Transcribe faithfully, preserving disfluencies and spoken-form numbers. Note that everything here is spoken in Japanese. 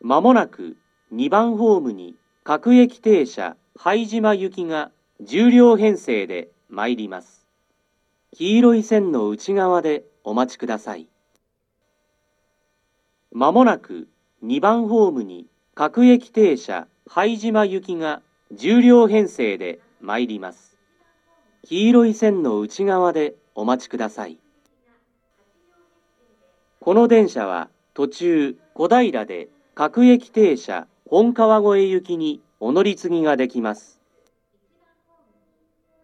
まもなくにばんホームに各駅停車拝島行きがじゅうりょう編成で参ります。黄色い線の内側でお待ちください。まもなくにばんホームに各駅停車拝島行きがじゅうりょう編成で参ります。黄色い線の内側でお待ちください。この電車は途中小平で各駅停車本川越行きにお乗り継ぎができます。